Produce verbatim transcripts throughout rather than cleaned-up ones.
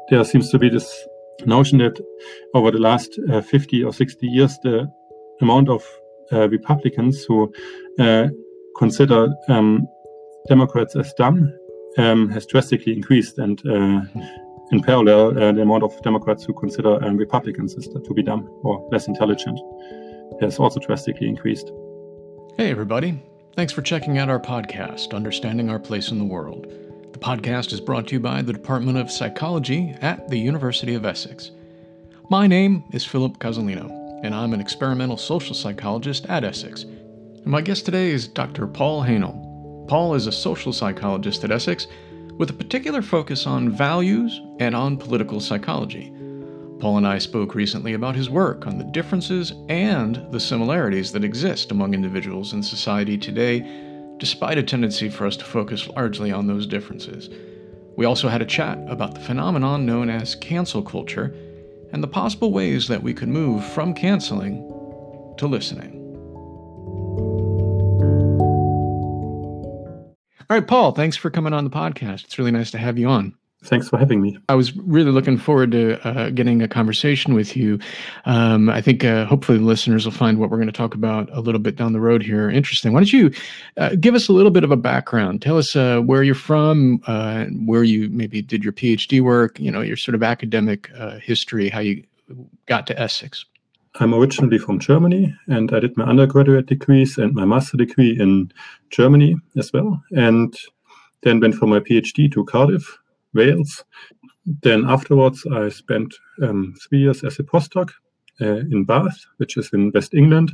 there seems to be this notion that over the last uh, fifty or sixty years, the amount of uh, Republicans who uh, consider um, Democrats as dumb um, has drastically increased, and uh, in parallel, uh, the amount of Democrats who consider um, Republicans as to be dumb or less intelligent has also drastically increased. Hey, everybody. Thanks for checking out our podcast, Understanding Our Place in the World. The podcast is brought to you by the Department of Psychology at the University of Essex. My name is Philip Casalino, and I'm an experimental social psychologist at Essex. And my guest today is Doctor Paul Haenel. Paul is a social psychologist at Essex with a particular focus on values and on political psychology. Paul and I spoke recently about his work on the differences and the similarities that exist among individuals in society today, despite a tendency for us to focus largely on those differences. We also had a chat about the phenomenon known as cancel culture and the possible ways that we could move from canceling to listening. All right, Paul, thanks for coming on the podcast. It's really nice to have you on. Thanks for having me. I was really looking forward to uh, getting a conversation with you. Um, I think uh, hopefully the listeners will find what we're going to talk about a little bit down the road here interesting. Why don't you uh, give us a little bit of a background? Tell us uh, where you're from, uh, where you maybe did your PhD work, you know, your sort of academic uh, history, how you got to Essex. I'm originally from Germany, and I did my undergraduate degrees and my master degree in Germany as well, and then went for my PhD to Cardiff, Wales. Then afterwards, I spent um, three years as a postdoc uh, in Bath, which is in West England.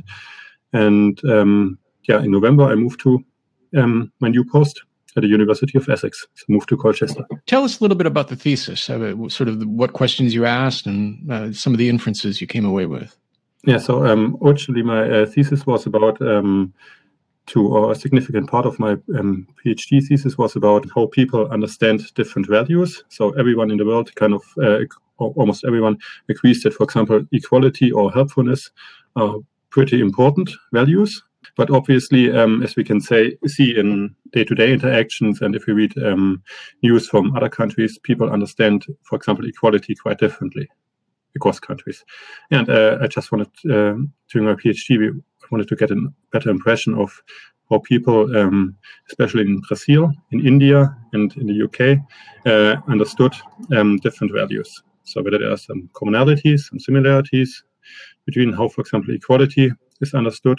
And um, yeah, in November, I moved to um, my new post at the University of Essex. So moved to Colchester. Tell us a little bit about the thesis, uh, sort of what questions you asked and uh, some of the inferences you came away with. Yeah, so um, originally my uh, thesis was about um, to, or a significant part of my um, PhD thesis was about how people understand different values. So everyone in the world kind of, uh, almost everyone agrees that, for example, equality or helpfulness are pretty important values. But obviously, um, as we can say, see in day-to-day interactions, and if we read um, news from other countries, people understand, for example, equality quite differently across countries. And uh, I just wanted, uh, during my PhD, we wanted to get a better impression of how people, um, especially in Brazil, in India, and in the U K, uh, understood um, different values. So whether there are some commonalities, some similarities between how, for example, equality is understood,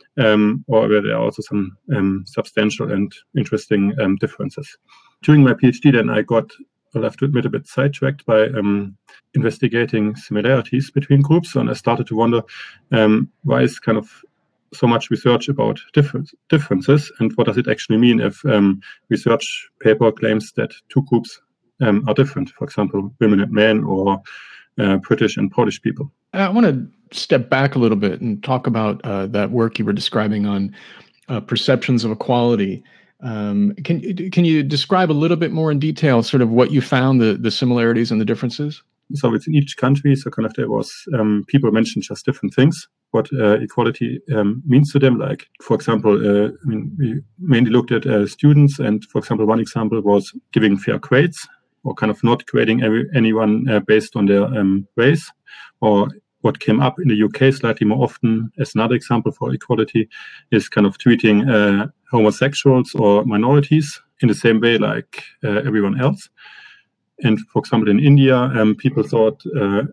um, or whether there are also some um, substantial and interesting um, differences. During my PhD, then I got, I'll have to admit, a bit sidetracked by um, investigating similarities between groups. And I started to wonder um, why is kind of so much research about different differences, and what does it actually mean if um, research paper claims that two groups um, are different, for example, women and men, or uh, British and Polish people. I want to step back a little bit and talk about uh, that work you were describing on uh, perceptions of equality. Um, can, can you describe a little bit more in detail sort of what you found, the, the similarities and the differences? So within each country, so kind of there was, um, people mentioned just different things, what uh, equality um, means to them. Like, for example, uh, I mean, we mainly looked at uh, students, and for example, one example was giving fair grades, or kind of not grading every, anyone uh, based on their um, race. Or what came up in the U K slightly more often as another example for equality is kind of treating uh, homosexuals or minorities in the same way like uh, everyone else. And for example, in India, um, people thought uh,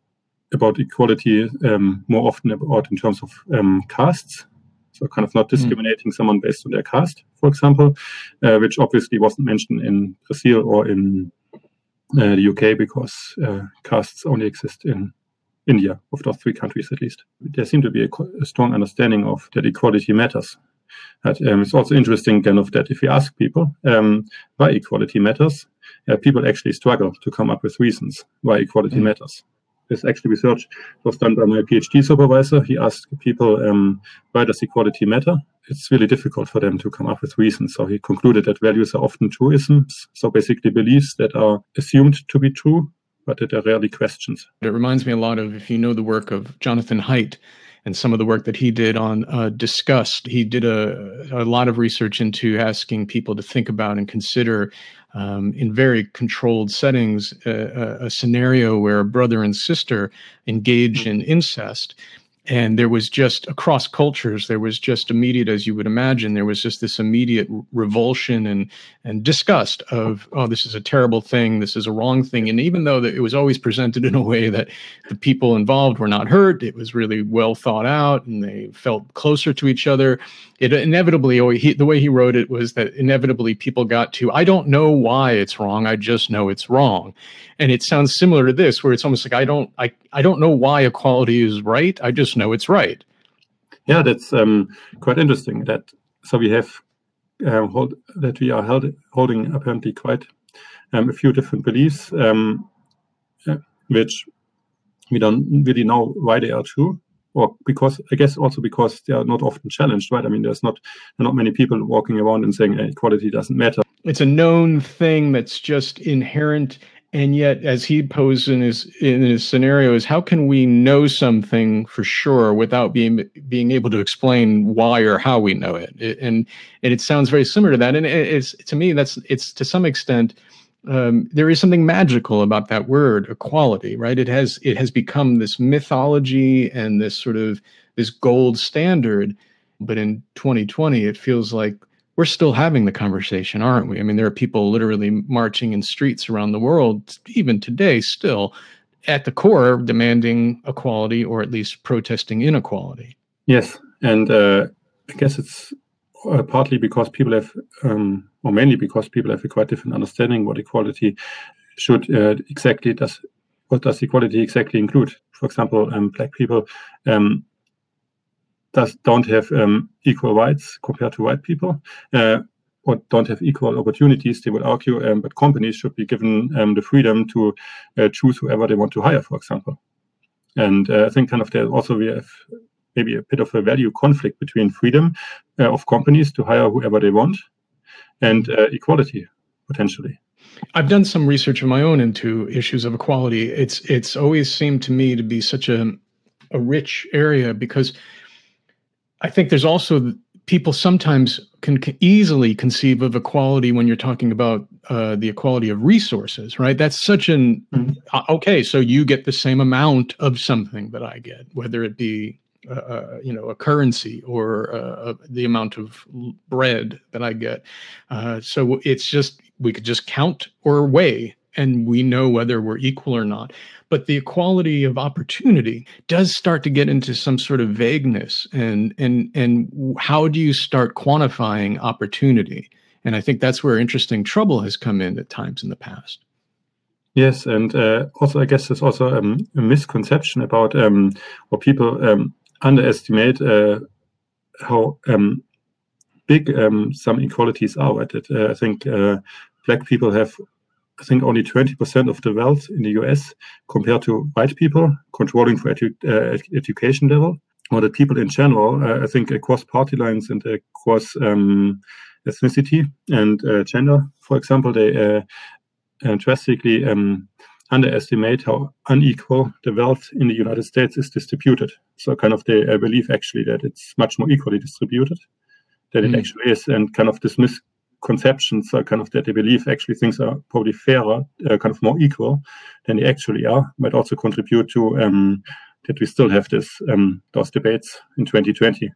about equality um, more often about in terms of um, castes. So kind of not discriminating mm. someone based on their caste, for example, uh, which obviously wasn't mentioned in Brazil or in uh, the U K, because uh, castes only exist in India, of those three countries at least. There seemed to be a, a strong understanding of that equality matters. But, um, it's also interesting kind of that if you ask people um, why equality matters, uh, people actually struggle to come up with reasons why equality mm. matters. There's actually research that was done by my PhD supervisor. He asked people, um, why does equality matter? It's really difficult for them to come up with reasons. So he concluded that values are often truisms, so basically beliefs that are assumed to be true, but that are rarely questioned. It reminds me a lot of, if you know the work of Jonathan Haidt, and some of the work that he did on uh, disgust. He did a, a lot of research into asking people to think about and consider um, in very controlled settings uh, a, a scenario where a brother and sister engage in incest. And there was just, across cultures, there was just immediate, as you would imagine, there was just this immediate revulsion and and disgust of, oh, this is a terrible thing, this is a wrong thing. And even though that it was always presented in a way that the people involved were not hurt, it was really well thought out, and they felt closer to each other. It inevitably, or he, the way he wrote it was that inevitably people got to, I don't know why it's wrong, I just know it's wrong. And it sounds similar to this, where it's almost like, I don't, I, I don't know why equality is right, I just know it's right. Yeah, that's um, quite interesting. That so we have uh, hold, that we are held, holding apparently quite um, a few different beliefs, um, uh, which we don't really know why they are true, or because I guess also because they are not often challenged, right? I mean, there's not there are not many people walking around and saying hey, equality doesn't matter. It's a known thing that's just inherent. And yet, as he posed in his in his scenario, is how can we know something for sure without being being able to explain why or how we know it? it and and it sounds very similar to that. And it, it's to me, that's it's to some extent um, there is something magical about that word equality, right? It has it has become this mythology and this sort of this gold standard. But in twenty twenty, it feels like we're still having the conversation, aren't we? I mean, there are people literally marching in streets around the world, even today, still at the core demanding equality, or at least protesting inequality. Yes, and uh, I guess it's uh, partly because people have, um, or mainly because people have a quite different understanding what equality should uh, exactly does. What does equality exactly include? For example, um, Black people um, does don't have um, equal rights compared to white people, uh, or don't have equal opportunities, they would argue, um, but companies should be given um, the freedom to uh, choose whoever they want to hire, for example. And uh, I think kind of there also we have maybe a bit of a value conflict between freedom uh, of companies to hire whoever they want and uh, equality, potentially. I've done some research of my own into issues of equality. It's it's always seemed to me to be such a, a rich area, because I think there's also people sometimes can easily conceive of equality when you're talking about uh, the equality of resources, right? That's such an, mm-hmm. uh, okay, so you get the same amount of something that I get, whether it be, uh, you know, a currency or uh, the amount of bread that I get. Uh, so it's just, we could just count or weigh, and we know whether we're equal or not. But the equality of opportunity does start to get into some sort of vagueness. And, and, and how do you start quantifying opportunity? And I think that's where interesting trouble has come in at times in the past. Yes, and uh, also I guess there's also um, a misconception about um, or people um, underestimate uh, how um, big um, some inequalities are. Right? That, uh, I think uh, Black people have I think only twenty percent of the wealth in the U S compared to white people controlling for edu uh, education level, or that people in general, uh, I think across party lines and across um, ethnicity and uh, gender, for example, they uh, uh, drastically um, underestimate how unequal the wealth in the United States is distributed. So kind of they uh, believe actually that it's much more equally distributed than mm. it actually is, and kind of dismiss conceptions are kind of that they believe actually things are probably fairer, uh, kind of more equal than they actually are, might also contribute to um, that we still have this um, those debates in twenty twenty.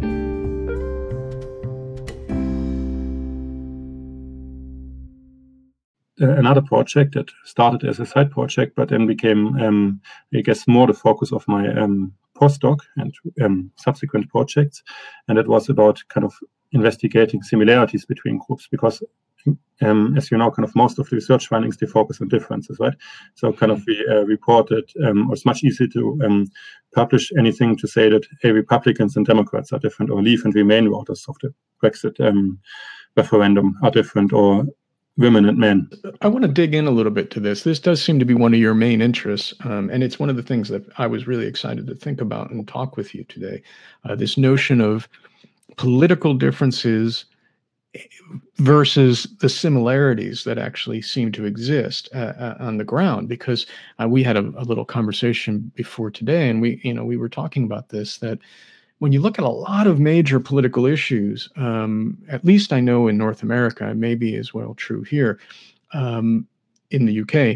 Uh, another project that started as a side project, but then became, um, I guess, more the focus of my um, postdoc and um, subsequent projects, and it was about kind of investigating similarities between groups, because um, as you know, kind of most of the research findings, they focus on differences, right? So kind of we uh, reported, um, it's much easier to um, publish anything to say that, hey, Republicans and Democrats are different, or Leave and Remain voters of the Brexit um, referendum are different, or women and men. I want to dig in a little bit to this. This does seem to be one of your main interests, um, and it's one of the things that I was really excited to think about and talk with you today. Uh, this notion of political differences versus the similarities that actually seem to exist uh, uh, on the ground. Because uh, we had a, a little conversation before today, and we, you know, we were talking about this, that when you look at a lot of major political issues, um, at least I know in North America, maybe as well true here, um, in the U K,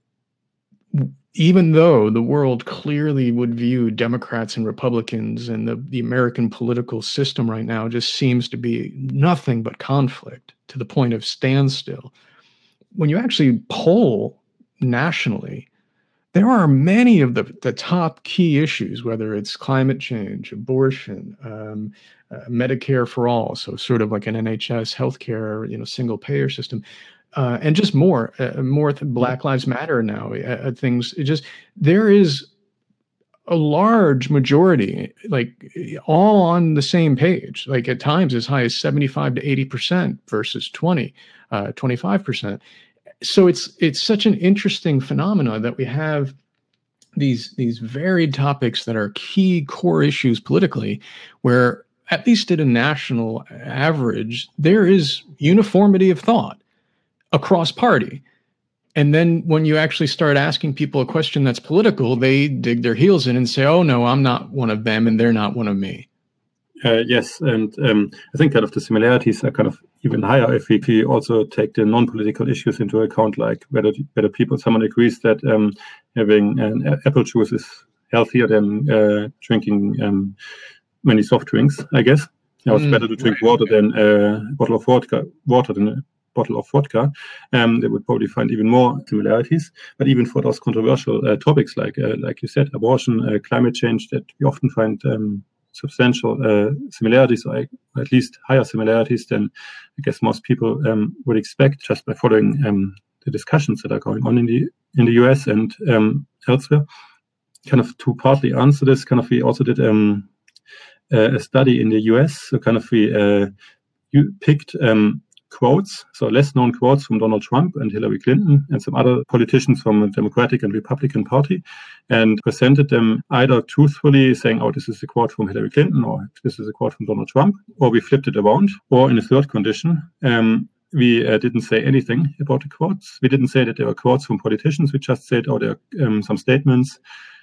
even though the world clearly would view Democrats and Republicans, and the, the American political system right now just seems to be nothing but conflict to the point of standstill. When you actually poll nationally, there are many of the, the top key issues, whether it's climate change, abortion, um, uh, Medicare for all, so sort of like an N H S healthcare, you know, single payer system. Uh, and just more, uh, more th- Black Lives Matter now. Uh, things, it just there is a large majority, like all on the same page. Like at times as high as seventy-five to eighty percent versus twenty, uh, twenty-five percent. So it's it's such an interesting phenomenon that we have these these varied topics that are key core issues politically, where at least at a national average there is uniformity of thought across party. And then when you actually start asking people a question that's political, they dig their heels in and say, oh, no, I'm not one of them and they're not one of me. Uh, yes, and um, I think kind of the similarities are kind of even higher if we, if we also take the non-political issues into account, like whether whether people, someone agrees that um, having an apple juice is healthier than uh, drinking um, many soft drinks, I guess. You know, it's mm, better to drink right, water okay. than uh, a bottle of vodka, water than a bottle of vodka. Um, they would probably find even more similarities. But even for those controversial uh, topics, like uh, like you said, abortion, uh, climate change, that we often find um, substantial uh, similarities, or at least higher similarities than I guess most people um, would expect, just by following um, the discussions that are going on in the in the U S and um, elsewhere. Kind of to partly answer this, kind of we also did um, a study in the U S. So kind of we uh, you picked um, quotes, so less known quotes from Donald Trump and Hillary Clinton and some other politicians from the Democratic and Republican Party, and presented them either truthfully saying, oh, this is a quote from Hillary Clinton, or this is a quote from Donald Trump, or we flipped it around, or in a third condition, um, we uh, didn't say anything about the quotes. We didn't say that they were quotes from politicians. We just said, oh, there are um, some statements.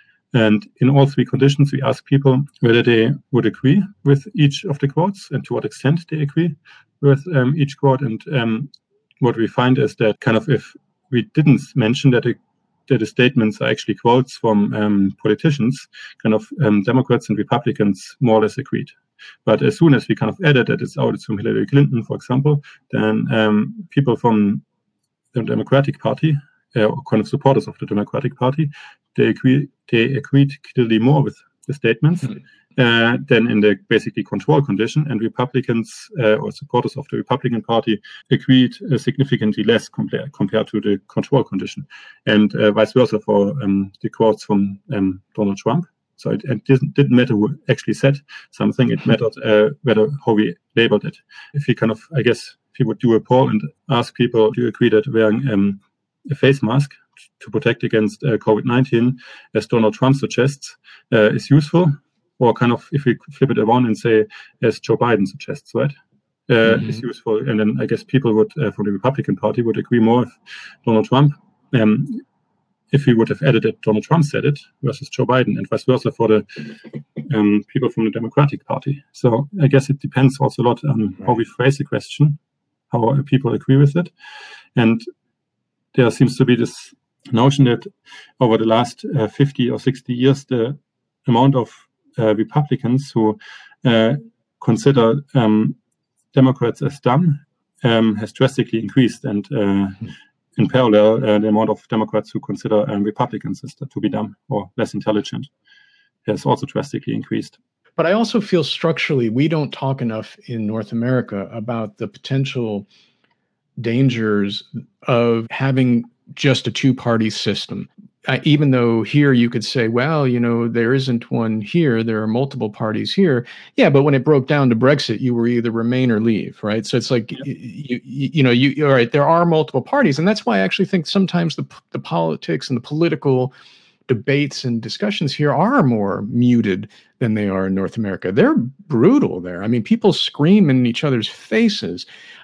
And in all three conditions, we asked people whether they would agree with each of the quotes and to what extent they agree with um, each quote. And um, what we find is that kind of if we didn't mention that, it, that the statements are actually quotes from um, politicians, kind of um, Democrats and Republicans more or less agreed. But as soon as we kind of added that it's out, it's from Hillary Clinton, for example, then um, people from the Democratic Party, uh, kind of supporters of the Democratic Party, they agree they agreed clearly more with the statements mm-hmm. uh, than in the basically control condition, and Republicans uh, or supporters of the Republican Party agreed uh, significantly less compared compared to the control condition, and uh, vice versa for um, the quotes from um, Donald Trump. So it, it didn't, didn't matter who actually said something; it mattered uh, whether how we labeled it. If we kind of, I guess, if you would do a poll and ask people, do you agree that wearing um, a face mask to protect against uh, COVID nineteen, as Donald Trump suggests, uh, is useful, or kind of if we flip it around and say, as Joe Biden suggests, right, uh, mm-hmm. is useful, and then I guess people would, uh, from the Republican Party, would agree more with Donald Trump um, if we would have added that Donald Trump said it versus Joe Biden, and vice versa for the um, people from the Democratic Party. So I guess it depends also a lot on right. how we phrase the question, how people agree with it, and there seems to be this notion that over the last uh, fifty or sixty years, the amount of uh, Republicans who uh, consider um, Democrats as dumb um, has drastically increased, and uh, mm-hmm. in parallel, uh, the amount of Democrats who consider um, Republicans as to be dumb or less intelligent has also drastically increased. But I also feel structurally we don't talk enough in North America about the potential dangers of having just a two-party system. Uh, even though here you could say, well, you know, there isn't one here, there are multiple parties here. Yeah, but when it broke down to Brexit, you were either remain or leave, right? So it's like, yeah. you, you, you know, you, all right, there are multiple parties. And that's why I actually think sometimes the, the politics and the political debates and discussions here are more muted than they are in North America. They're brutal there. I mean, people scream in each other's faces.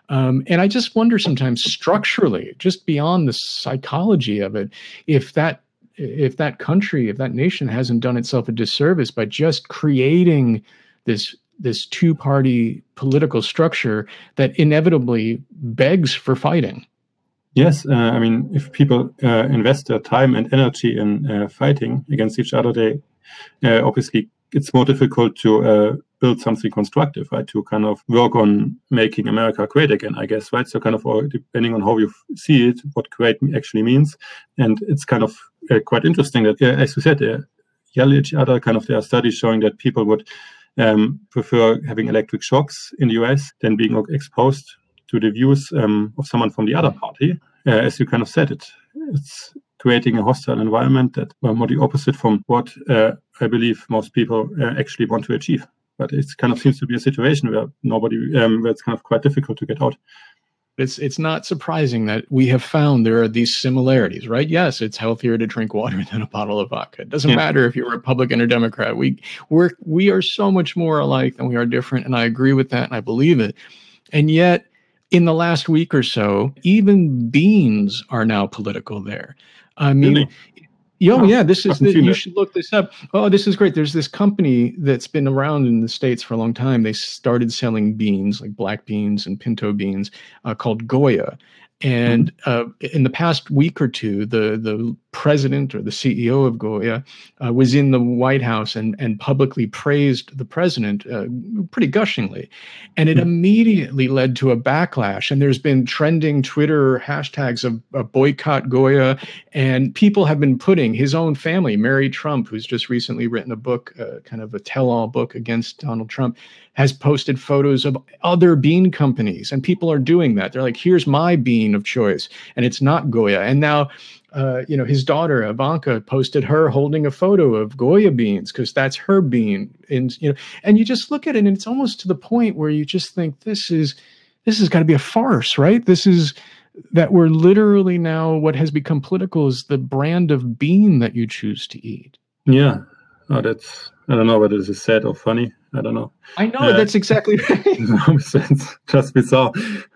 Um, and I just wonder sometimes structurally, just beyond the psychology of it, if that if that country, if that nation hasn't done itself a disservice by just creating this this two-party political structure that inevitably begs for fighting. Yes, uh, I mean, if people uh, invest their time and energy in uh, fighting against each other, they uh, obviously it's more difficult to uh, build something constructive, right? To kind of work on making America great again, I guess, right? So kind of all, depending on how you see it, what great actually means. And it's kind of uh, quite interesting that, uh, as you said, they yell at each other. Kind of there are studies showing that people would um, prefer having electric shocks in the U S than being exposed to the views um, of someone from the other party. Uh, as you kind of said, it it's creating a hostile environment that are more the opposite from what uh, I believe most people uh, actually want to achieve. But it kind of seems to be a situation where nobody, um, where it's kind of quite difficult to get out. It's it's not surprising that we have found there are these similarities, right? Yes, it's healthier to drink water than a bottle of vodka. It doesn't yeah. matter if you're Republican or Democrat. We we're we are so much more alike than we are different, and I agree with that, and I believe it. And yet, in the last week or so, even beans are now political there. I mean, really? Yo, oh, yeah, this is, the, you should look this up. Oh, this is great. There's this company that's been around in the States for a long time. They started selling beans, like black beans and pinto beans, uh, called Goya. And uh, in the past week or two, the the president or the C E O of Goya uh, was in the White House and and publicly praised the president uh, pretty gushingly. And it immediately led to a backlash. And there's been trending Twitter hashtags of, of boycott Goya. And people have been putting his own family, Mary Trump, who's just recently written a book, uh, kind of a tell-all book against Donald Trump, has posted photos of other bean companies. And people are doing that. They're like, here's my bean of choice, and it's not Goya. And now, uh, you know, his daughter Ivanka posted her holding a photo of Goya beans because that's her bean. And you know, and you just look at it, and it's almost to the point where you just think this is this has got to be a farce, right? This is that we're literally now what has become political is the brand of bean that you choose to eat. Yeah, oh, that's I don't know whether this is sad or funny. I don't know. I know uh, that's exactly right. It's just bizarre.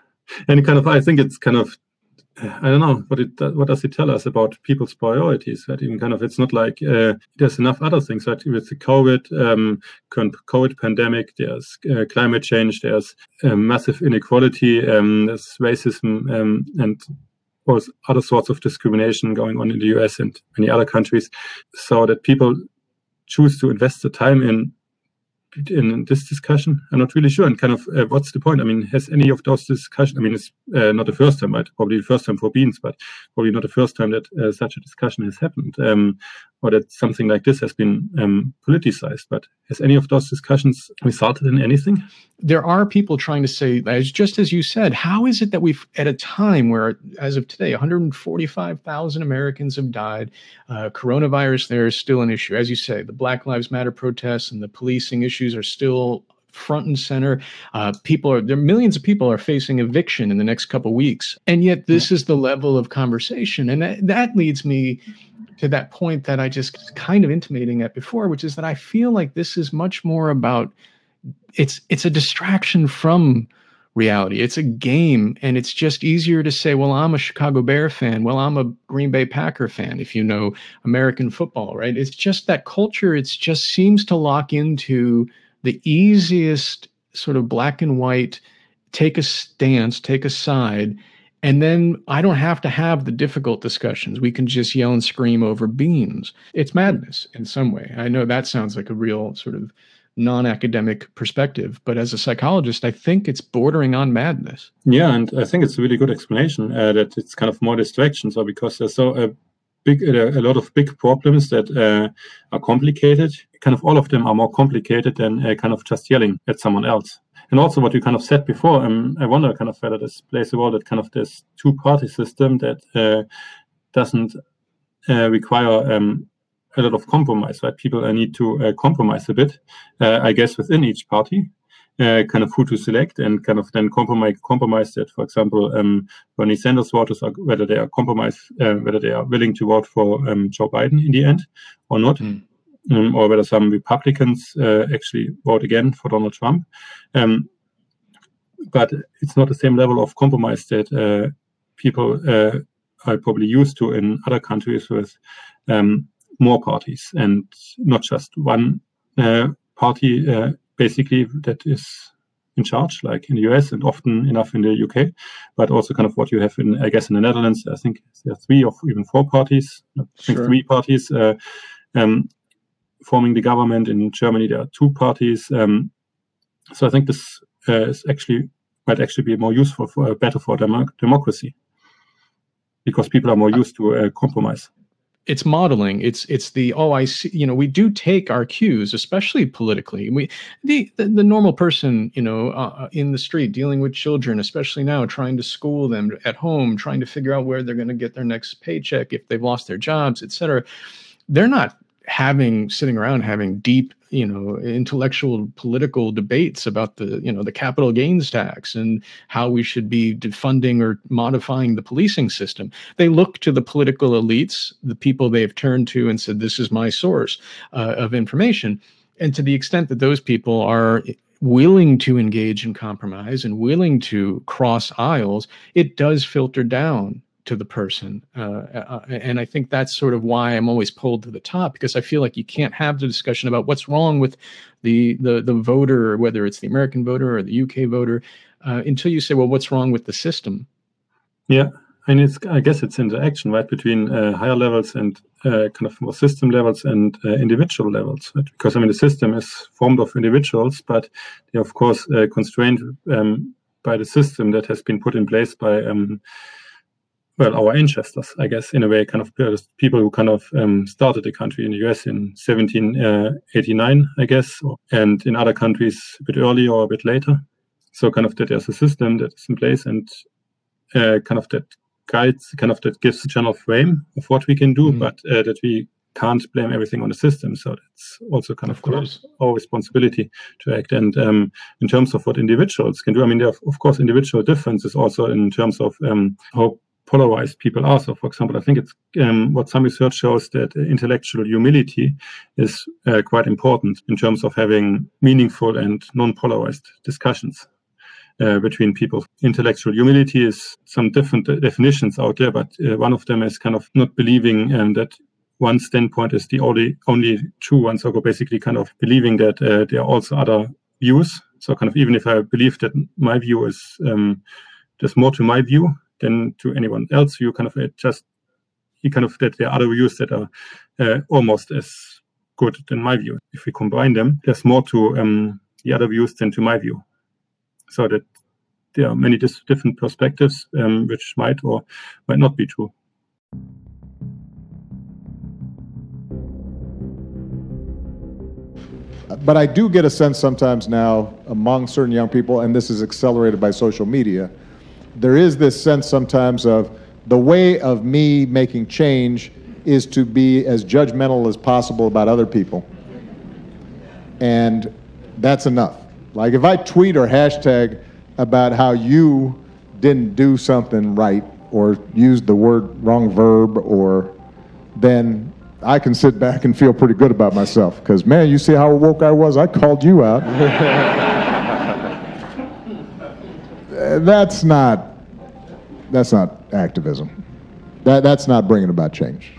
And kind of, I think it's kind of, I don't know, what it what does it tell us about people's priorities? That even kind of, it's not like uh, there's enough other things. Right? With the COVID, um, current COVID pandemic, there's uh, climate change, there's uh, massive inequality, um, there's racism, um, and all other sorts of discrimination going on in the U S and many other countries. So that people choose to invest the time in in this discussion, I'm not really sure. And kind of, uh, what's the point? I mean, has any of those discussions, I mean, it's uh, not the first time, right? Probably the first time for beans, but probably not the first time that uh, such a discussion has happened, um, or that something like this has been um, politicized. But has any of those discussions resulted in anything? There are people trying to say, as just as you said, how is it that we've, at a time where, as of today, one hundred forty-five thousand Americans have died, uh, coronavirus there is still an issue. As you say, the Black Lives Matter protests and the policing issues are still front and center. Uh, people are there. Millions of people are facing eviction in the next couple of weeks, and yet this is the level of conversation, and that, that leads me to that point that I just kind of intimating at before, which is that I feel like this is much more about it's it's a distraction from reality. It's a game, and it's just easier to say, well, I'm a Chicago Bear fan. Well, I'm a Green Bay Packer fan, if you know American football, right? It's just that culture. It just seems to lock into the easiest sort of black and white, take a stance, take a side, and then I don't have to have the difficult discussions. We can just yell and scream over beans. It's madness in some way. I know that sounds like a real sort of non-academic perspective, but as a psychologist, I think it's bordering on madness. Yeah, and I think it's a really good explanation uh, that it's kind of more distractions, or because there's so a big, uh, a lot of big problems that uh, are complicated. Kind of all of them are more complicated than uh, kind of just yelling at someone else. And also what you kind of said before, um, I wonder kind of whether this plays a role that kind of this two-party system that uh, doesn't uh, require um, a lot of compromise, right? People uh, need to uh, compromise a bit, uh, I guess, within each party, uh, kind of who to select, and kind of then compromise compromise that, for example, um, Bernie Sanders voters, are, whether they are compromise, uh, whether they are willing to vote for um, Joe Biden in the end or not, mm. um, or whether some Republicans uh, actually vote again for Donald Trump. Um, but it's not the same level of compromise that uh, people uh, are probably used to in other countries with um, more parties and not just one uh, party uh, basically that is in charge, like in the U S and often enough in the U K, but also kind of what you have in, I guess, in the Netherlands. I think there are three or even four parties. I think Sure. three parties uh, um, forming the government. In Germany, there are two parties. Um, so I think this uh, is actually might actually be more useful for uh, better for dem- democracy because people are more used to uh, compromise. It's modeling. It's it's the oh I see. You know, we do take our cues, especially politically. We the the, the normal person, you know, uh, in the street dealing with children, especially now, trying to school them at home, trying to figure out where they're going to get their next paycheck if they've lost their jobs, et cetera. They're not having sitting around having deep, you know, intellectual political debates about the, you know, the capital gains tax and how we should be defunding or modifying the policing system. They look to the political elites, the people they've turned to and said, this is my source uh, of information. And to the extent that those people are willing to engage in compromise and willing to cross aisles, it does filter down to the person. Uh, uh, and I think that's sort of why I'm always pulled to the top, because I feel like you can't have the discussion about what's wrong with the the, the voter, whether it's the American voter or the U K voter, uh, until you say, well, what's wrong with the system? Yeah, and it's, I guess it's interaction, right, between uh, higher levels and uh, kind of more system levels and uh, individual levels, right? Because, I mean, the system is formed of individuals, but they're, of course, uh, constrained um, by the system that has been put in place by um, well, our ancestors, I guess, in a way, kind of people who kind of um, started the country in the U S in seventeen eighty-nine, I guess, and in other countries a bit earlier or a bit later. So kind of that there's a system that is in place and uh, kind of that guides, kind of that gives a general frame of what we can do, mm-hmm. but uh, that we can't blame everything on the system. So that's also kind of, of course. our responsibility to act. And um, in terms of what individuals can do, I mean, there are, of course, individual differences also in terms of um, how polarized people are. So, for example, I think it's um, what some research shows that intellectual humility is uh, quite important in terms of having meaningful and non-polarized discussions uh, between people. Intellectual humility is some different definitions out there, but uh, one of them is kind of not believing um, that one standpoint is the only only true one. So basically kind of believing that uh, there are also other views. So kind of even if I believe that my view is, um, there's more to my view than to anyone else, you kind of uh, just, you kind of, that there are other views that are uh, almost as good than my view. If we combine them, there's more to um, the other views than to my view. So that there are many dis- different perspectives um, which might or might not be true. But I do get a sense sometimes now among certain young people, and this is accelerated by social media, there is this sense sometimes of the way of me making change is to be as judgmental as possible about other people. And that's enough. Like if I tweet or hashtag about how you didn't do something right or used the word wrong verb, or then I can sit back and feel pretty good about myself because, man, you see how woke I was? I called you out. That's not, that's not activism. That, that's not bringing about change.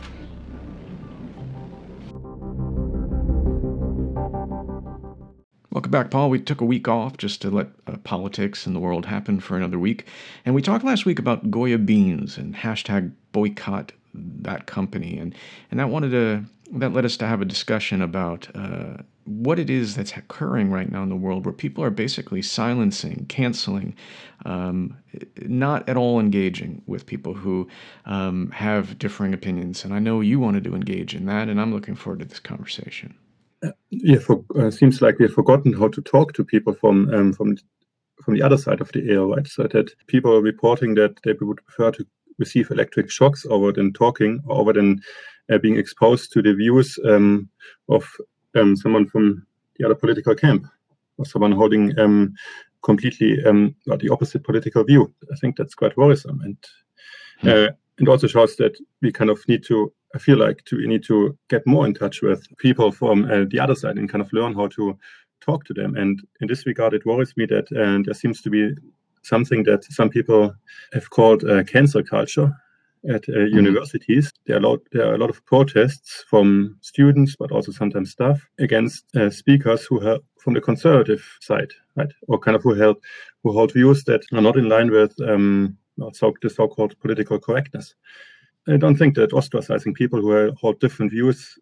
Welcome back, Paul. We took a week off just to let uh, politics in the world happen for another week. And we talked last week about Goya beans and hashtag boycott that company. And, and that wanted to, that led us to have a discussion about uh, what it is that's occurring right now in the world where people are basically silencing, canceling, um, not at all engaging with people who um, have differing opinions. And I know you wanted to engage in that, and I'm looking forward to this conversation. Uh, yeah, for, uh, seems like we've forgotten how to talk to people from um, from from the other side of the aisle, right? So that people are reporting that they would prefer to receive electric shocks over than talking, over than uh, being exposed to the views um, of um, someone from the other political camp, or someone holding um, completely um, the opposite political view. I think that's quite worrisome, and uh, mm. it also shows that we kind of need to. I feel like to, we need to get more in touch with people from uh, the other side and kind of learn how to talk to them. And in this regard, it worries me that uh, there seems to be something that some people have called uh, cancel culture at uh, mm-hmm. universities. There are, a lot, there are a lot of protests from students, but also sometimes staff, against uh, speakers who have from the conservative side, right, or kind of who help who hold views that are not in line with um, so, the so-called political correctness. I don't think that ostracizing people who hold different views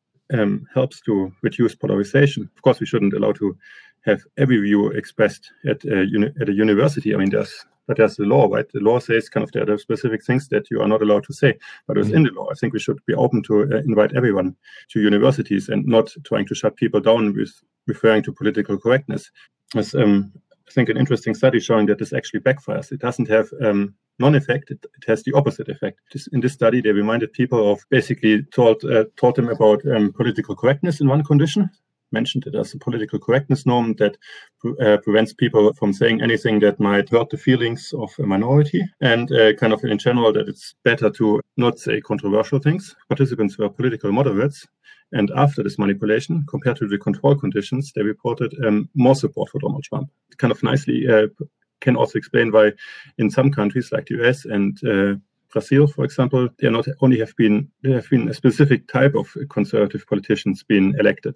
um, helps to reduce polarization. Of course, we shouldn't allow to have every view expressed at a, uni- at a university. I mean, there's but there's the law, right? The law says kind of there are specific things that you are not allowed to say. But within mm-hmm. the law, I think we should be open to uh, invite everyone to universities and not trying to shut people down with referring to political correctness. There's, um, I think, an interesting study showing that this actually backfires. It doesn't have um, non-effect, it, it has the opposite effect. This, in this study, they reminded people of basically taught, uh, taught them about um, political correctness in one condition, mentioned it as a political correctness norm that uh, prevents people from saying anything that might hurt the feelings of a minority, and uh, kind of in general that it's better to not say controversial things. Participants were political moderates, and after this manipulation, compared to the control conditions, they reported um, more support for Donald Trump. It kind of nicely uh, can also explain why in some countries like the U S and uh, Brazil, for example, there not only have been there have been a specific type of conservative politicians being elected.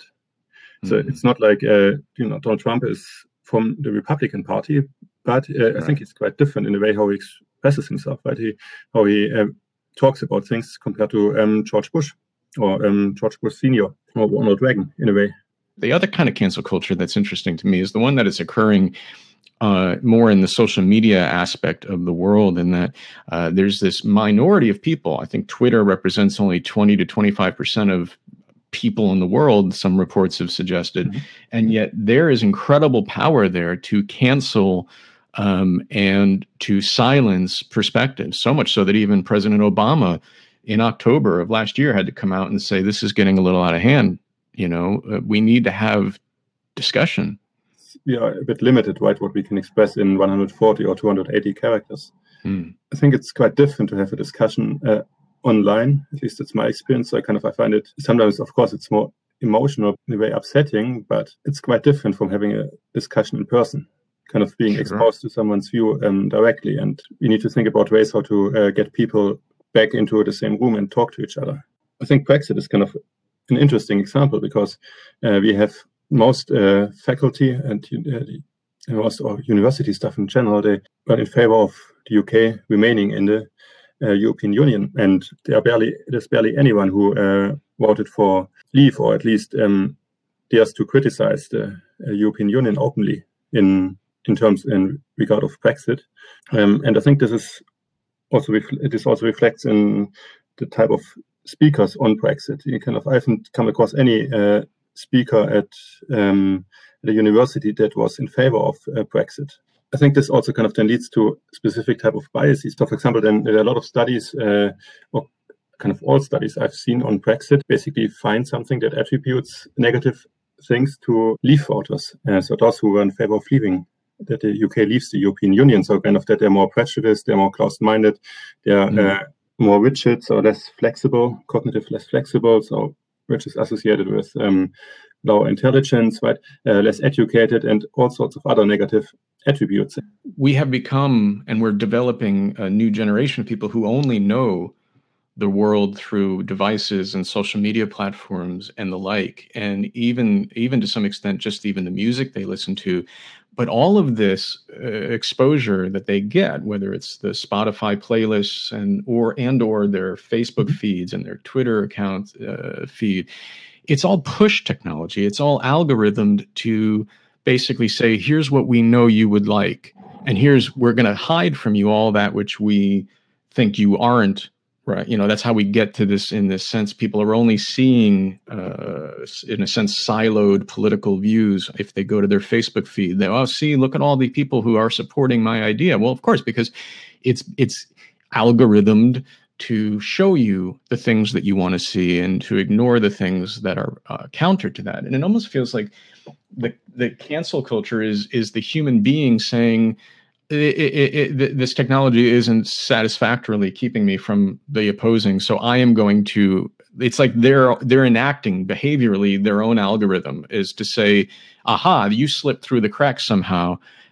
So mm-hmm. it's not like, uh, you know, Donald Trump is from the Republican Party, but uh, right. I think it's quite different in the way how he expresses himself, right? He, how he uh, talks about things compared to um, George Bush or um, George Bush Senior or Ronald Reagan in a way. The other kind of cancel culture that's interesting to me is the one that is occurring uh, more in the social media aspect of the world, in that uh, there's this minority of people. I think Twitter represents only twenty to twenty-five percent of people in the world, some reports have suggested, mm-hmm. and yet there is incredible power there to cancel um, and to silence perspectives, so much so that even President Obama in October of last year had to come out and say, this is getting a little out of hand. You know, uh, we need to have discussion. We are a bit limited, right, what we can express in one hundred forty or two hundred eighty characters. Mm. I think it's quite different to have a discussion uh, online. At least it's my experience. So I kind of I find it sometimes, of course, it's more emotional, in a way upsetting, but it's quite different from having a discussion in person, kind of being sure. exposed to someone's view um, directly. And we need to think about ways how to uh, get people back into the same room and talk to each other. I think Brexit is kind of an interesting example because uh, we have most uh, faculty and uh, the, most or university staff in general, they are in favor of the U K remaining in the Uh, European Union, and there are barely there's barely anyone who uh, voted for leave, or at least um, dares to criticize the uh, European Union openly in in terms in regard of Brexit. Um, and I think this is also ref- this also reflects in the type of speakers on Brexit. You kind of I haven't come across any uh, speaker at um, the university that was in favor of uh, Brexit. I think this also kind of then leads to specific type of biases. So, for example, then there are a lot of studies, uh, or kind of all studies I've seen on Brexit, basically find something that attributes negative things to leave voters. Uh, so those who were in favor of leaving, that the U K leaves the European Union. So kind of that they're more prejudiced, they're more closed-minded, they're mm. uh, more rigid, so less flexible, cognitive less flexible, so which is associated with um, lower intelligence, right? Uh, less educated, and all sorts of other negative attributes. We have become, and we're developing a new generation of people who only know the world through devices and social media platforms and the like, and even even to some extent, just even the music they listen to. But all of this uh, exposure that they get, whether it's the Spotify playlists and or and or their Facebook feeds and their Twitter account uh, feed, it's all push technology. It's all algorithmed to basically say, here's what we know you would like, and here's we're going to hide from you all that which we think you aren't. Right. You know, that's how we get to this in this sense. People are only seeing, uh, in a sense, siloed political views. If they go to their Facebook feed, they, oh, see, look at all the people who are supporting my idea. Well, of course, because it's it's algorithmed to show you the things that you want to see and to ignore the things that are uh, counter to that. And it almost feels like the the cancel culture is is the human being saying, It, it, it, this technology isn't satisfactorily keeping me from the opposing, so I am going to. It's like they're they're enacting behaviorally their own algorithm, is to say, "Aha, you slipped through the cracks somehow.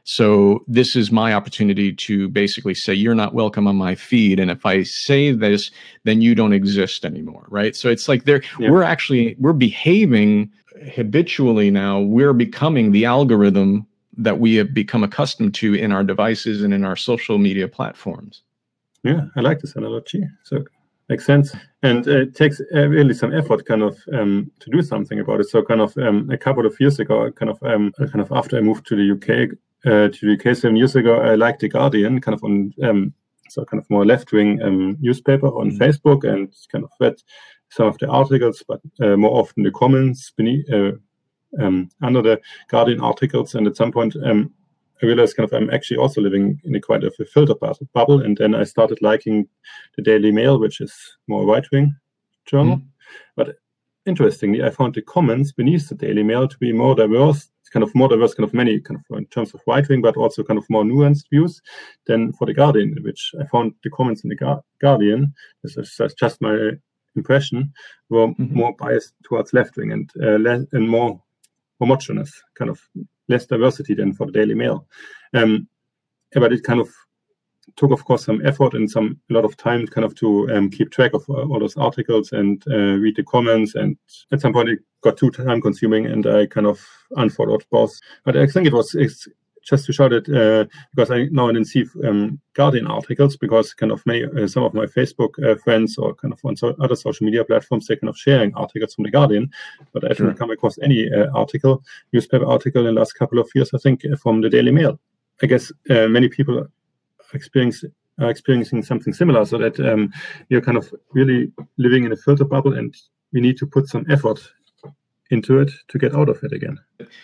So this is my opportunity to basically say, you're not welcome on my feed. And if I say this, then you don't exist anymore, right? So it's like they're, yeah. we're actually, we're behaving habitually now. We're becoming the algorithm that we have become accustomed to in our devices and in our social media platforms. Yeah, I like this analogy. So makes sense. And uh, it takes uh, really some effort kind of um, to do something about it. So kind of um, a couple of years ago, kind of um, kind of after I moved to the U K, uh, to the U K seven years ago, I liked The Guardian, kind of on um, so kind of more left-wing um, newspaper on mm-hmm. Facebook, and kind of read some of the articles, but uh, more often the comments beneath, uh, um, under the Guardian articles. And at some point, um, I realized kind of I'm actually also living in a quite of a filter bubble, and then I started liking the Daily Mail, which is more right-wing journal. Mm. But interestingly, I found the comments beneath the Daily Mail to be more diverse, kind of more diverse, kind of many kind of in terms of right-wing, but also kind of more nuanced views than for the Guardian, which I found the comments in the Guardian, this is just my impression, were mm-hmm. more biased towards left-wing and uh, less and more homogeneous, kind of less diversity than for the Daily Mail. Um, but it kind of took, of course, some effort and some a lot of time kind of to um, keep track of uh, all those articles and uh, read the comments. And at some point it got too time consuming and I kind of unfollowed both. But I think it was it's just to show that uh, because I now didn't see um, Guardian articles, because kind of many, uh, some of my Facebook uh, friends or kind of on so other social media platforms, they're kind of sharing articles from the Guardian, but I sure. didn't come across any uh, article, newspaper article in the last couple of years, I think, uh, from the Daily Mail. I guess uh, many people are experiencing, are experiencing something similar, so that um, you're kind of really living in a filter bubble, and we need to put some effort into it to get out of it again.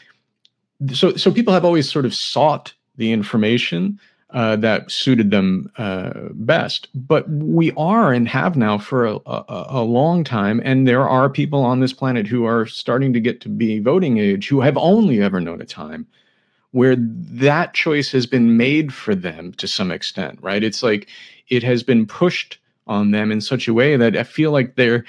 So, so people have always sort of sought the information uh, that suited them uh, best, but we are and have now for a, a, a long time, and there are people on this planet who are starting to get to be voting age who have only ever known a time where that choice has been made for them to some extent, right? It's like it has been pushed on them in such a way that I feel like they're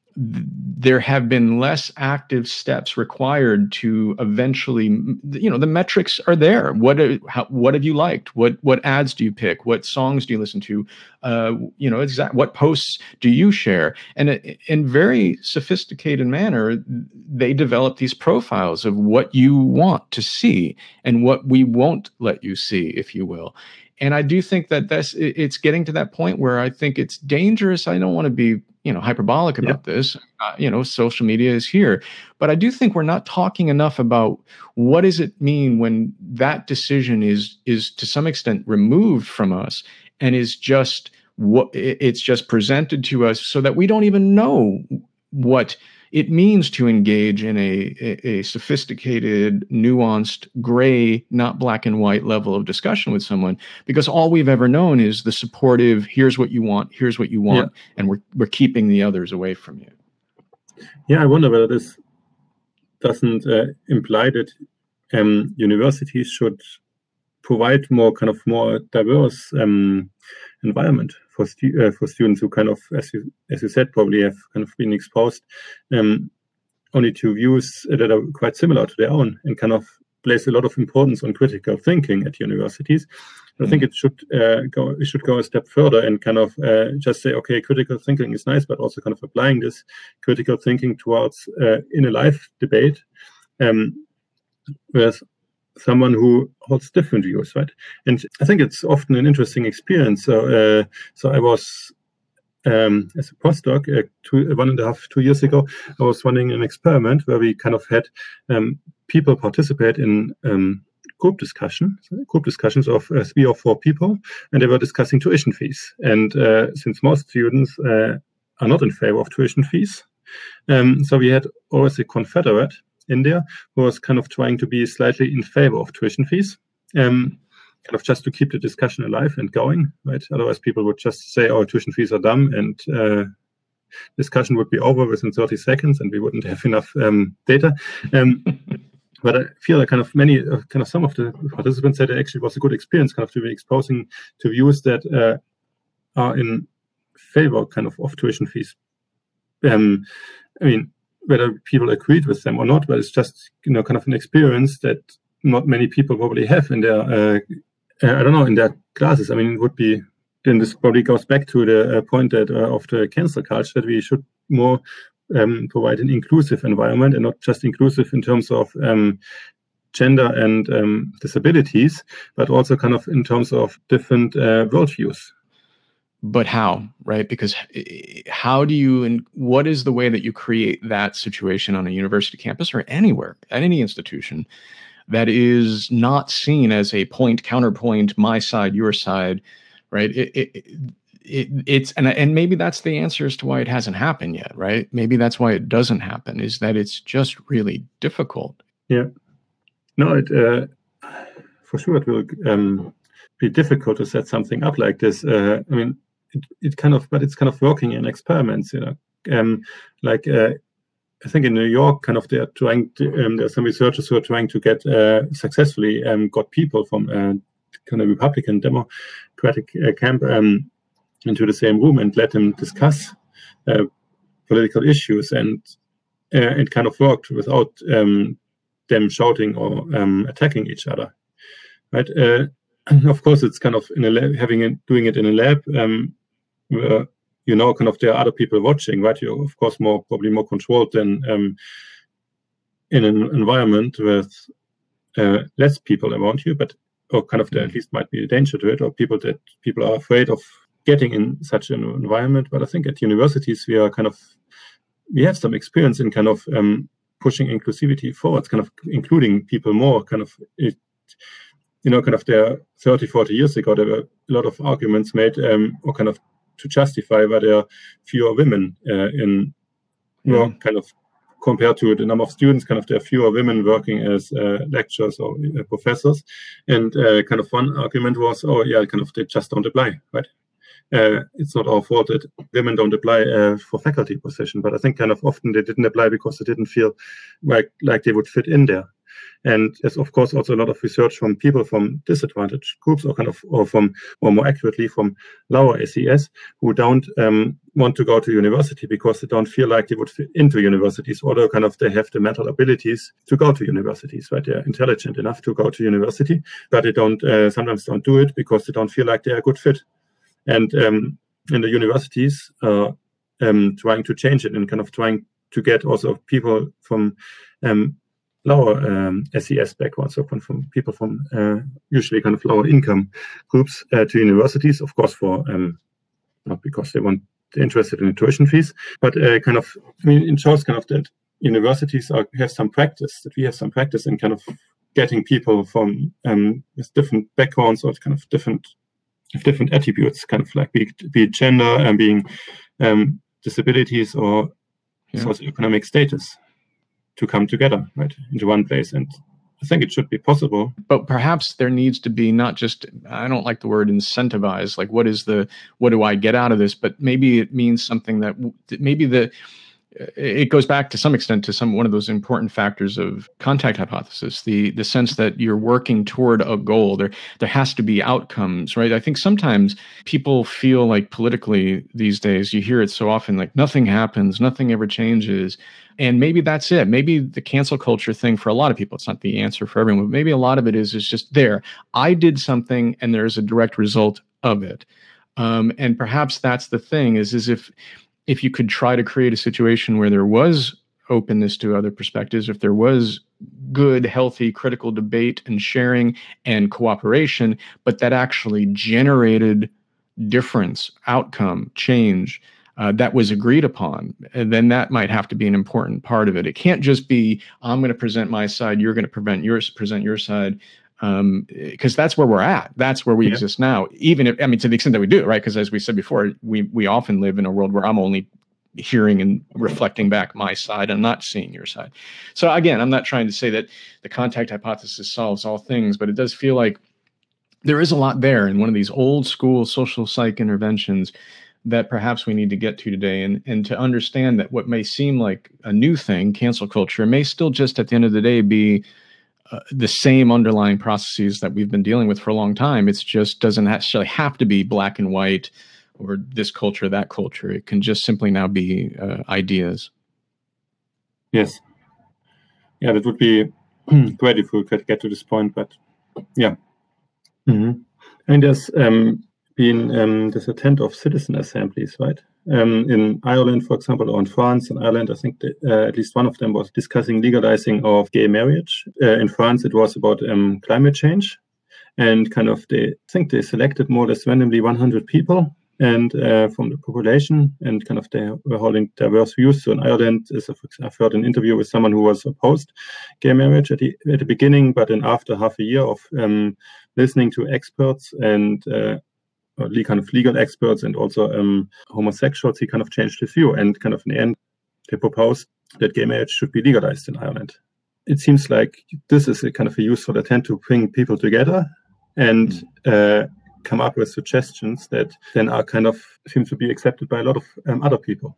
there have been less active steps required to eventually, you know, the metrics are there. What, how, what have you liked? What, what ads do you pick? What songs do you listen to? Uh, you know, exact, what posts do you share? And in very sophisticated manner, they develop these profiles of what you want to see and what we won't let you see, if you will. And I do think that that's, it's getting to that point where I think it's dangerous. I don't want to be, you know, hyperbolic about yeah. this. Uh, you know, social media is here, but I do think we're not talking enough about what does it mean when that decision is is to some extent removed from us and is just what it's just presented to us, so that we don't even know what it means to engage in a, a, a sophisticated, nuanced, gray, not black and white level of discussion with someone, because all we've ever known is the supportive, here's what you want, here's what you want, yeah. and we're we're keeping the others away from you. Yeah, I wonder whether this doesn't uh, imply that um, universities should provide more kind of more diverse um, environment for stu uh, for students who kind of, as you as you said, probably have kind of been exposed um, only to views that are quite similar to their own, and kind of place a lot of importance on critical thinking at universities. Mm-hmm. I think it should uh, go it should go a step further and kind of uh, just say, okay, critical thinking is nice, but also kind of applying this critical thinking towards uh, in a live debate, um, whereas someone who holds different views, right? And I think it's often an interesting experience. So, uh, so I was, um, as a postdoc, uh, two, one and a half, two years ago, I was running an experiment where we kind of had um, people participate in um, group discussion, group discussions of uh, three or four people, and they were discussing tuition fees. And uh, since most students uh, are not in favor of tuition fees, um, so we had always a confederate in there who was kind of trying to be slightly in favor of tuition fees, um, kind of just to keep the discussion alive and going, right? Otherwise, people would just say, oh, tuition fees are dumb, and uh, discussion would be over within thirty seconds, and we wouldn't have enough um, data. Um, but I feel like kind of many, uh, kind of some of the participants said it actually was a good experience, kind of to be exposing to views that uh, are in favor kind of of tuition fees. Um, I mean, whether people agreed with them or not, but it's just, you know, kind of an experience that not many people probably have in their, uh, I don't know, in their classes. I mean, it would be, then this probably goes back to the uh, point that uh, of the cancel culture, that we should more um, provide an inclusive environment, and not just inclusive in terms of um, gender and um, disabilities, but also kind of in terms of different uh, worldviews. But how, right? Because how do you, and what is the way that you create that situation on a university campus or anywhere, at any institution, that is not seen as a point, counterpoint, my side, your side, right? It, it, it, it's, and, and maybe that's the answer as to why it hasn't happened yet, right? Maybe that's why it doesn't happen, is that it's just really difficult. Yeah. No, it, uh, for sure it will um, be difficult to set something up like this. Uh, I mean, it, it kind of, but it's kind of working in experiments, you know, um, like, uh, I think in New York, kind of they're trying to, um, there's some researchers who are trying to get uh, successfully um, got people from uh, kind of Republican, Democratic uh, camp um, into the same room and let them discuss uh, political issues, and uh, it kind of worked without um, them shouting or um, attacking each other, right? Uh, of course, it's kind of in a lab, having it, doing it in a lab. Um, where, you know, kind of there are other people watching, right? You're of course more probably more controlled than um, in an environment with uh, less people around you, but or kind of there at least might be a danger to it, or people that people are afraid of getting in such an environment. But I think at universities we are kind of we have some experience in kind of um, pushing inclusivity forward, kind of including people more. Kind of it, you know, kind of there thirty, forty years ago there were a lot of arguments made um, or kind of to justify why there are fewer women uh, in Yeah. work, kind of compared to the number of students, kind of there are fewer women working as uh, lecturers or uh, professors. And uh, kind of one argument was, oh yeah, kind of they just don't apply, right? Uh, it's not our fault that women don't apply uh, for faculty position, but I think kind of often they didn't apply because they didn't feel like, like they would fit in there. And there's of course also a lot of research from people from disadvantaged groups, or kind of, or from, or more accurately from lower S E S, who don't um, want to go to university because they don't feel like they would fit into universities, although kind of they have the mental abilities to go to universities, right? They're intelligent enough to go to university, but they don't uh, sometimes don't do it because they don't feel like they're a good fit. And um, in the universities, uh, um, trying to change it and kind of trying to get also people from um, lower um, S E S backgrounds, so from, from people from uh, usually kind of lower income groups uh, to universities, of course, for um, not because they want they're interested in the tuition fees, but uh, kind of, I mean, it shows kind of that universities are, have some practice, that we have some practice in kind of getting people from um, with different backgrounds or kind of different different attributes, kind of like be, be it gender and being um, disabilities or yeah. socioeconomic status, to come together, right, into one place. And I think it should be possible. But perhaps there needs to be not just, I don't like the word incentivize, like what is the, what do I get out of this? But maybe it means something that maybe the, it goes back to some extent to some one of those important factors of contact hypothesis, the the sense that you're working toward a goal. There there has to be outcomes, right? I think sometimes people feel like politically these days, you hear it so often, like nothing happens, nothing ever changes. And maybe that's it. Maybe the cancel culture thing for a lot of people, it's not the answer for everyone, but maybe a lot of it is, is just there. I did something and there's a direct result of it. Um, and perhaps that's the thing is, is if, if you could try to create a situation where there was openness to other perspectives, if there was good, healthy, critical debate and sharing and cooperation, but that actually generated difference, outcome, change, uh, that was agreed upon, and then that might have to be an important part of it. It can't just be, I'm going to present my side, you're going to prevent yours, present your side. Um, because that's where we're at. That's where we yeah. exist now. Even if, I mean, to the extent that we do it, right? Because as we said before, we we often live in a world where I'm only hearing and reflecting back my side and not seeing your side. So again, I'm not trying to say that the contact hypothesis solves all things, but it does feel like there is a lot there in one of these old school social psych interventions that perhaps we need to get to today, and and to understand that what may seem like a new thing, cancel culture, may still just at the end of the day be Uh, the same underlying processes that we've been dealing with for a long time. It's just doesn't actually have to be black and white or this culture, that culture. It can just simply now be uh, ideas. Yes. Yeah, that would be great if we could get to this point, but yeah. Mm-hmm. And there's um, been um, this attempt of citizen assemblies, right? Um, in Ireland, for example, or in France and Ireland, I think that, uh, at least one of them was discussing legalizing of gay marriage. Uh, in France, it was about um, climate change, and kind of they I think they selected more or less randomly one hundred people and uh, from the population, and kind of they were holding diverse views. So in Ireland, is a, I've heard an interview with someone who was opposed gay marriage at the at the beginning, but then after half a year of um, listening to experts and uh, kind of legal experts and also um, homosexuals, he kind of changed his view, and kind of in the end, they proposed that gay marriage should be legalized in Ireland. It seems like this is a kind of a useful attempt to bring people together and mm. uh, come up with suggestions that then are kind of seem to be accepted by a lot of um, other people.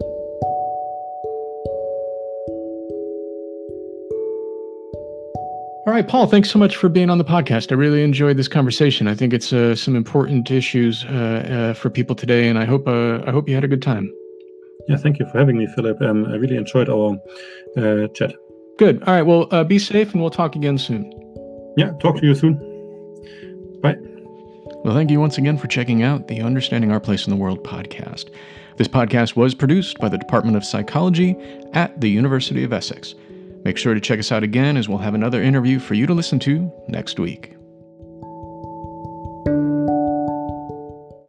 All right, Paul, thanks so much for being on the podcast. I really enjoyed this conversation. I think it's uh, some important issues uh, uh, for people today, and I hope uh, I hope you had a good time. Yeah, thank you for having me, Philip. Um, I really enjoyed our uh, chat. Good. All right, well, uh, be safe, and we'll talk again soon. Yeah, talk to you soon. Bye. Well, thank you once again for checking out the Understanding Our Place in the World podcast. This podcast was produced by the Department of Psychology at the University of Essex. Make sure to check us out again, as we'll have another interview for you to listen to next week.